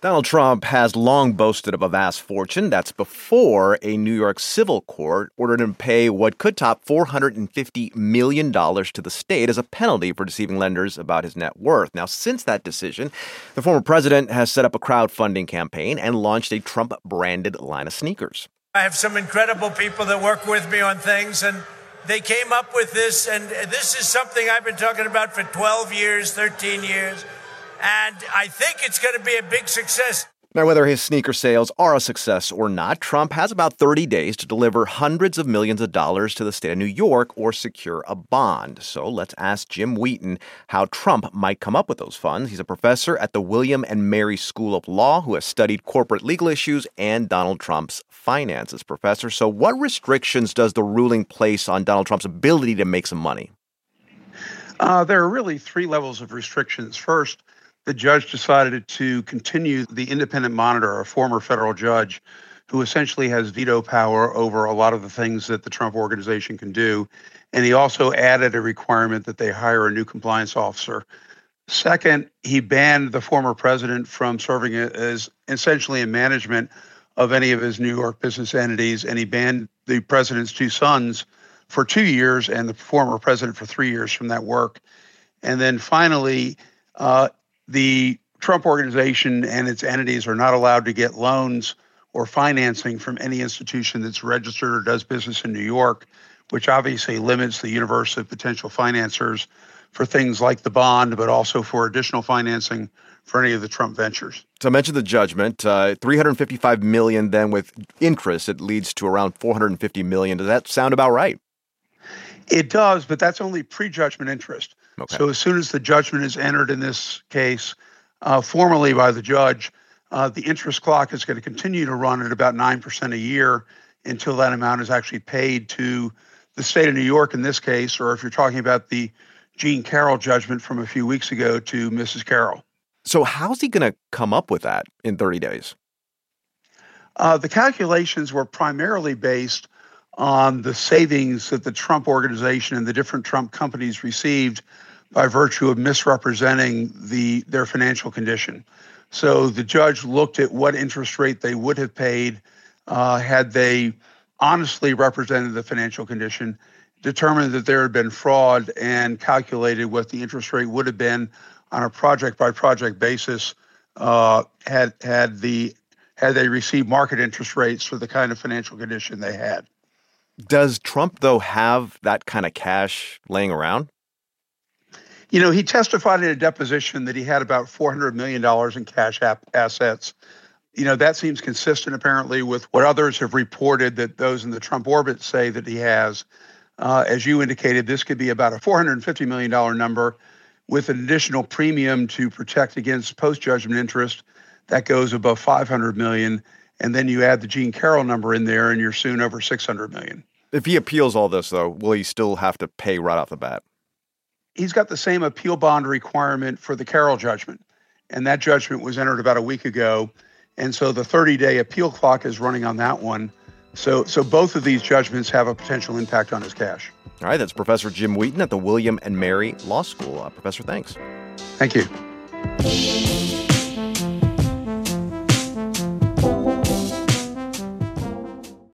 Donald Trump has long boasted of a vast fortune. That's before a New York civil court ordered him to pay what could top $450 million to the state as a penalty for deceiving lenders about his net worth. Now, since that decision, the former president has set up a crowdfunding campaign and launched a Trump-branded line of sneakers. I have some incredible people that work with me on things, and they came up with this, and this is something I've been talking about for 12 years, 13 years. And I think it's going to be a big success. Now, whether his sneaker sales are a success or not, Trump has about 30 days to deliver hundreds of millions of dollars to the state of New York or secure a bond. So let's ask Jim Wheaton how Trump might come up with those funds. He's a professor at the William and Mary School of Law who has studied corporate legal issues and Donald Trump's finances. Professor, so what restrictions does the ruling place on Donald Trump's ability to make some money? There are really three levels of restrictions. First, the judge decided to continue the independent monitor, a former federal judge who essentially has veto power over a lot of the things that the Trump organization can do. And he also added a requirement that they hire a new compliance officer. Second, he banned the former president from serving as essentially in management of any of his New York business entities. And he banned the president's two sons for 2 years and the former president for 3 years from that work. And then finally, the Trump organization and its entities are not allowed to get loans or financing from any institution that's registered or does business in New York, which obviously limits the universe of potential financiers for things like the bond, but also for additional financing for any of the Trump ventures. So I mentioned the judgment, $355 million. Then with interest, it leads to around $450 million. Does that sound about right? It does, but that's only pre-judgment interest. Okay. So as soon as the judgment is entered in this case, formally by the judge, the interest clock is going to continue to run at about 9% a year until that amount is actually paid to the state of New York in this case, or if you're talking about the Jean Carroll judgment from a few weeks ago, to Mrs. Carroll. So how's he going to come up with that in 30 days? The calculations were primarily based on the savings that the Trump organization and the different Trump companies received by virtue of misrepresenting their financial condition. So the judge looked at what interest rate they would have paid had they honestly represented the financial condition, determined that there had been fraud, and calculated what the interest rate would have been on a project-by-project basis had they received market interest rates for the kind of financial condition they had. Does Trump, though, have that kind of cash laying around? You know, he testified in a deposition that he had about $400 million in cash assets. You know, that seems consistent, apparently, with what others have reported that those in the Trump orbit say that he has. As you indicated, this could be about a $450 million number with an additional premium to protect against post-judgment interest that goes above $500 million. And then you add the Jean Carroll number in there, and you're soon over $600 million. If he appeals all this, though, will he still have to pay right off the bat? He's got the same appeal bond requirement for the Carroll judgment, and that judgment was entered about a week ago. And so the 30-day appeal clock is running on that one. So both of these judgments have a potential impact on his cash. All right, that's Professor Jim Wheaton at the William and Mary Law School. Professor, thanks. Thank you.